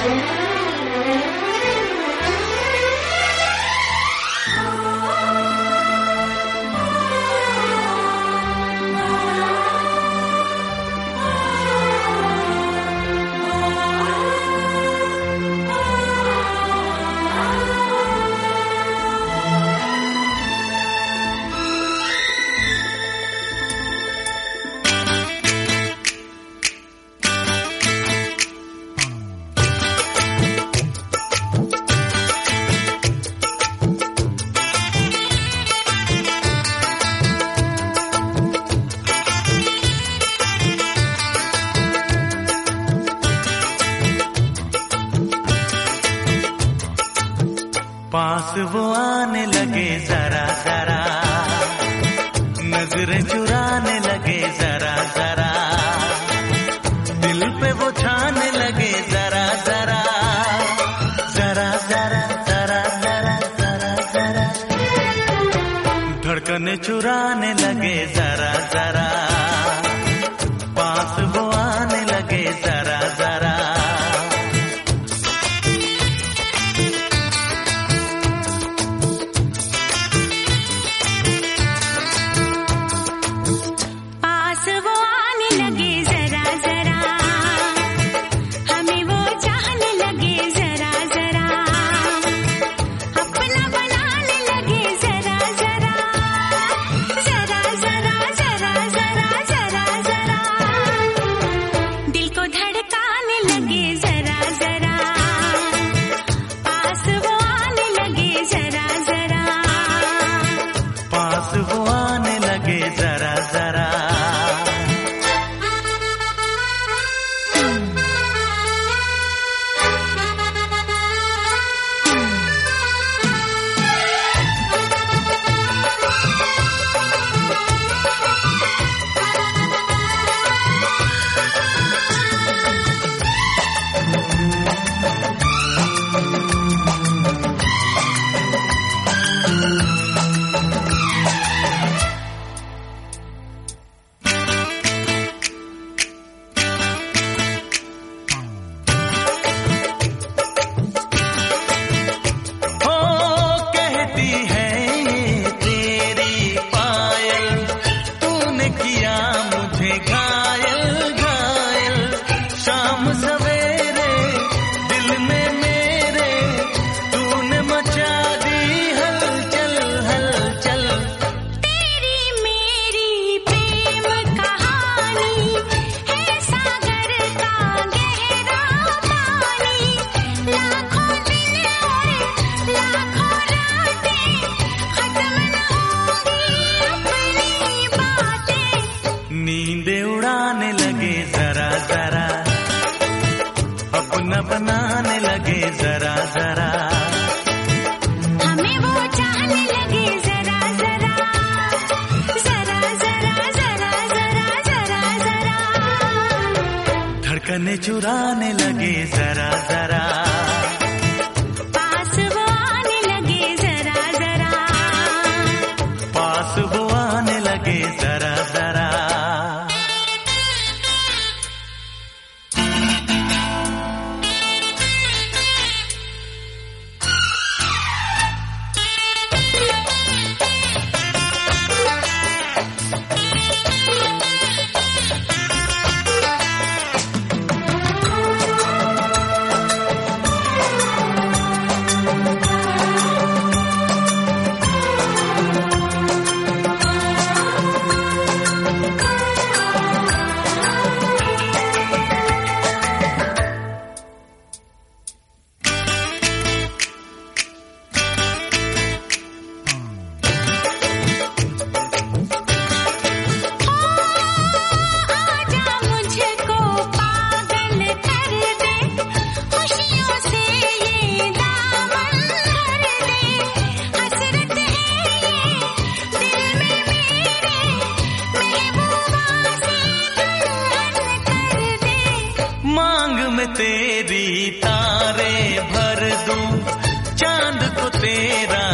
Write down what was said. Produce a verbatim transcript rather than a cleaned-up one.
पास वो आने लगे जरा जरा, नजरें चुराने लगे जरा जरा, दिल पे वो छाने लगे जरा जरा, जरा जरा जरा जरा जरा जरा, धड़कने चुराने लगे जरा जरा, पास वो आने लगे जरा जरा। नींदे उड़ाने लगे जरा जरा, अपना बनाने लगे जरा जरा, हमें वो चाहने लगे जरा जरा, जरा जरा जरा जरा जरा जरा, धड़कने चुराने लगे जरा जरा, पास वो आने लगे जरा जरा, पास वो आने लगे जरा जरा। में तेरी तारे भर दूं, चांद को तेरा